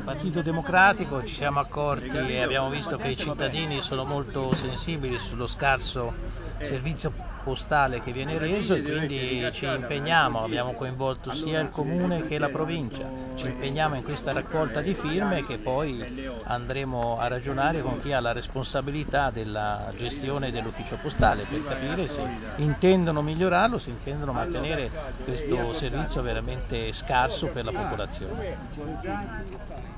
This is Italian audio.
Partito Democratico ci siamo accorti e abbiamo visto che i cittadini sono molto sensibili sullo scarso servizio postale che viene reso e quindi ci impegniamo, abbiamo coinvolto sia il comune che la provincia, ci impegniamo in questa raccolta di firme che poi andremo a ragionare con chi ha la responsabilità della gestione dell'ufficio postale per capire se intendono migliorarlo, se intendono mantenere questo servizio veramente scarso per la popolazione.